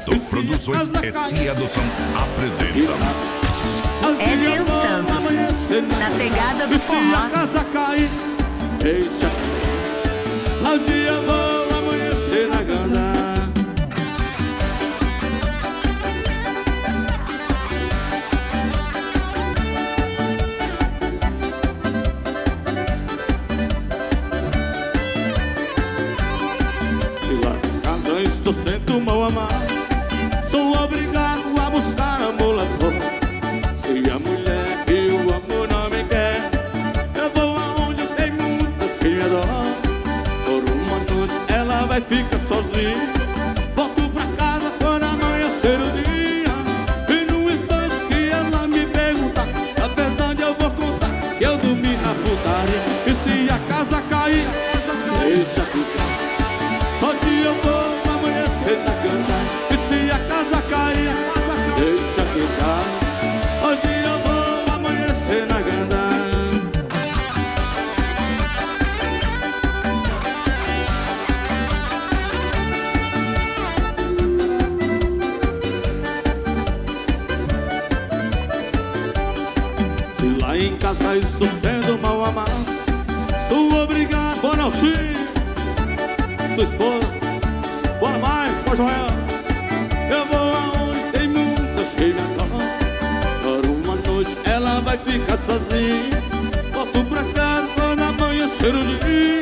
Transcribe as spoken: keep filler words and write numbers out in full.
Oferecimento Produções S A do São apresenta Éder Santos, na pegada do forró. Se a casa cair, deixa. Ao dia vou amanhecer na gana. Se lá em casa estou sendo mal amado, sou obrigado a buscar amor lá fora. Se a mulher que eu amo não me quer, eu vou aonde tem muitas que me adoram. Por uma noite ela vai ficar sozinha. Volto pra casa quando amanhecer o dia. E num instante que ela me perguntar, na verdade eu vou contar que eu dormi na putaria. E se a casa cair, deixa ficar. Onde eu vou amanhecer na cama. E se a casa cair, deixa ficar. Hoje eu vou amanhecer na ganda. Se lá em casa estou sendo mal amado, sou obrigado. Bora, Alcim, sua esposa. Bora mais, bora, Joel. Eu vou aonde tem muitas que me adoram. Por uma noite ela vai ficar sozinha. Volto pra casa quando amanhecer o dia.